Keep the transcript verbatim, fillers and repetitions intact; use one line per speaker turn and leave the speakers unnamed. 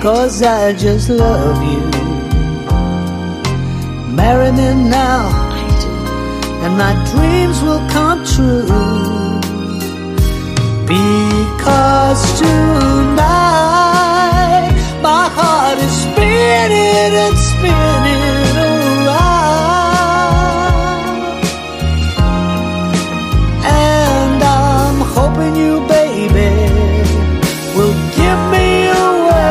'cause I just love you. Marry me now, and my dreams will come true. Because tonight